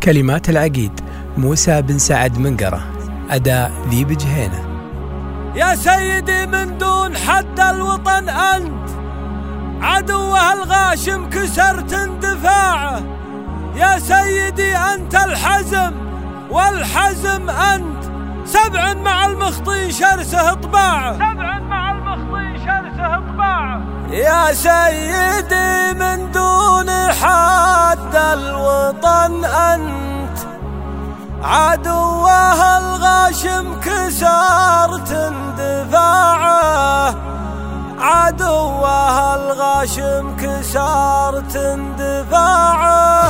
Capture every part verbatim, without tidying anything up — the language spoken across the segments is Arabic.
كلمات العقيد موسى بن سعد منقرة، أداء ذيب جهينة. يا سيدي من دون حد الوطن أنت، عدوه الغاشم كسرت اندفاعه. يا سيدي أنت الحزم والحزم أنت، سبع مع المخطي شرسه طباعه، سبع مع المخطي شرسه طباعه. يا سيدي من دون حد الوطن أنت، عدوه الغاشم كسرت اندفاعه، عدوه الغاشم كسرت اندفاعه.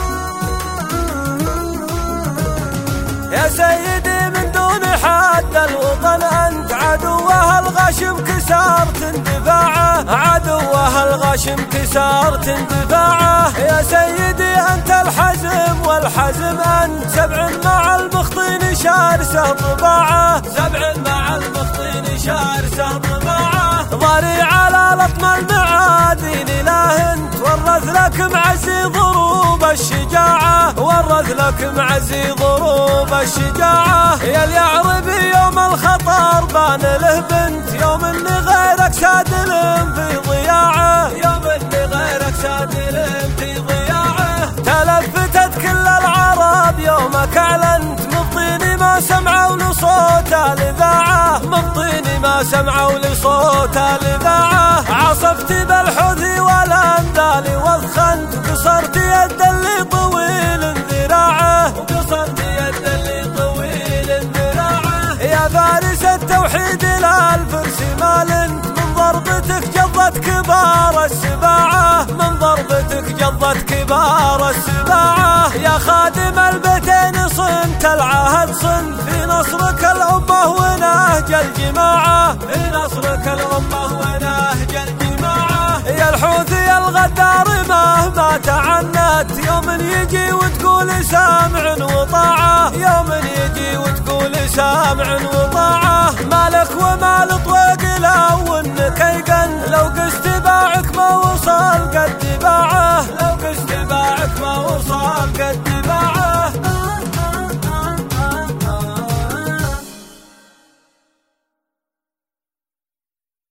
يا سيدي من دون حد الوطن أنت، عدوه الغاشم كسرت اندفاعه، عدوه الغاشم كسرت اندفاعه. يا سيدي أنت الحزم والحزم أنت، سبع مع المخطين شارسه طباعه، سبع مع المخطين شارسه طباعه. ضري على لطم المعادين لا انت، ورث لك معزي ضروب الشجاعة، ورث لك معزي ضروب الشجاعة. يا اليعربي يوم الخطر بان له بنت، يوم اللي غيرك سادل في ضياعه، يوم اللي غيرك سادل في ضياعه. تلفتت كل العرب يومك اعلنت، مبطيني ما سمعوا لصوت الاذاعه، مبطيني ما سمعوا لصوت الاذاعه. عصفت بالحوثي والأندال وضخنت، قصرت يد اللي طويل ذراعه، وقصرت يد اللي طويل ذراعه. يا فارس التوحيد لا الفرس مالنت، من ضربتك جضت كبار السباعه، من ضربتك جضت كبار السباعه. يا خادم البيتين صنت العهد صنت، في نصرك الأمة ونهج الجماعة، في نصرك الأمة ونهج الجماعة. يا الحوثي الغدار مهما تعنت، يوم يجي وتقول سامع وطاعة، يوم يجي وتقول سامع وطاعة. مالك ومال